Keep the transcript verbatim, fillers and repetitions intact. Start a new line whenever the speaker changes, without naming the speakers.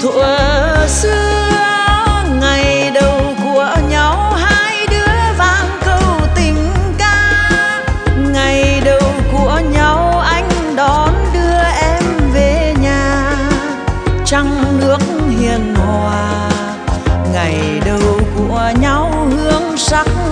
thuở xưa ngày đầu của nhau hai đứa vang câu tình ca. Ngày đầu của nhau anh đón đưa em về nhà, trăng nước hiền hòa. Ngày đầu của nhau hương sắc